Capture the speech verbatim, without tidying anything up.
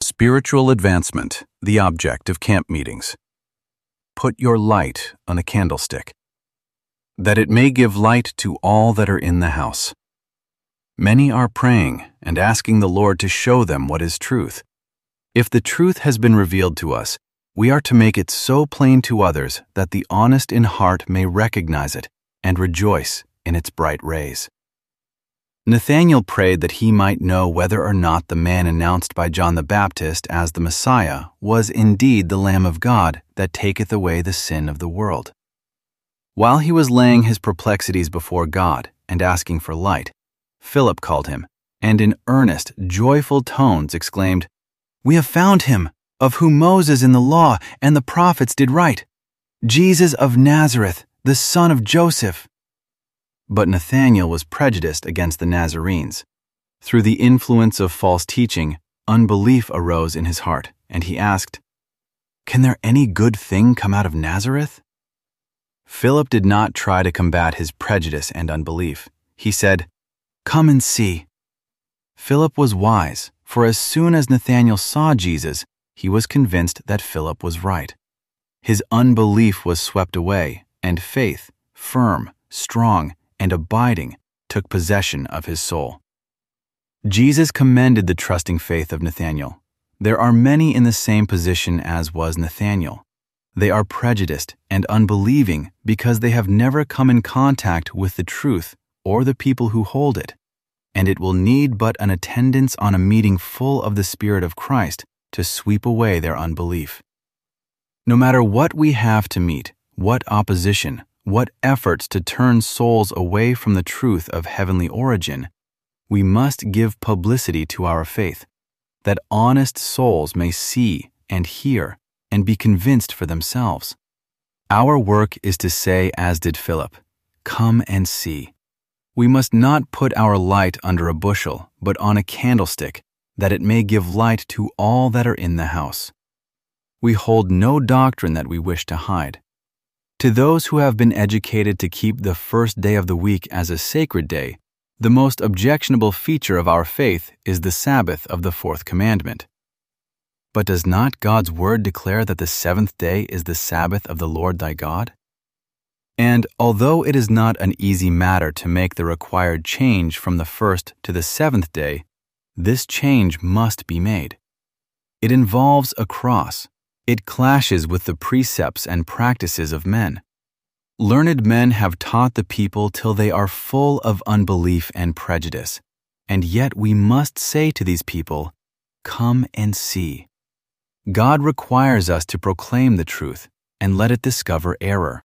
Spiritual advancement, the object of camp meetings. Put your light on a candlestick, that it may give light to all that are in the house. Many are praying and asking the Lord to show them what is truth. If the truth has been revealed to us, we are to make it so plain to others that the honest in heart may recognize it and rejoice in its bright rays. Nathanael prayed that he might know whether or not the man announced by John the Baptist as the Messiah was indeed the Lamb of God that taketh away the sin of the world. While he was laying his perplexities before God and asking for light, Philip called him, and in earnest, joyful tones exclaimed, "We have found him, of whom Moses in the law and the prophets did write, Jesus of Nazareth, the son of Joseph." But Nathanael was prejudiced against the Nazarenes. Through the influence of false teaching, unbelief arose in his heart, and he asked, "Can there any good thing come out of Nazareth?" Philip did not try to combat his prejudice and unbelief. He said, "Come and see." Philip was wise, for as soon as Nathanael saw Jesus, he was convinced that Philip was right. His unbelief was swept away, and faith, firm, strong, and abiding, took possession of his soul. Jesus commended the trusting faith of Nathanael. There are many in the same position as was Nathanael. They are prejudiced and unbelieving because they have never come in contact with the truth or the people who hold it, and it will need but an attendance on a meeting full of the Spirit of Christ to sweep away their unbelief. No matter what we have to meet, what opposition, what efforts to turn souls away from the truth of heavenly origin, we must give publicity to our faith, that honest souls may see and hear and be convinced for themselves. Our work is to say, as did Philip, "Come and see." We must not put our light under a bushel, but on a candlestick, that it may give light to all that are in the house. We hold no doctrine that we wish to hide. To those who have been educated to keep the first day of the week as a sacred day, the most objectionable feature of our faith is the Sabbath of the fourth commandment. But does not God's word declare that the seventh day is the Sabbath of the Lord thy God? And although it is not an easy matter to make the required change from the first to the seventh day, this change must be made. It involves a cross. It clashes with the precepts and practices of men. Learned men have taught the people till they are full of unbelief and prejudice, and yet we must say to these people, "Come and see." God requires us to proclaim the truth and let it discover error.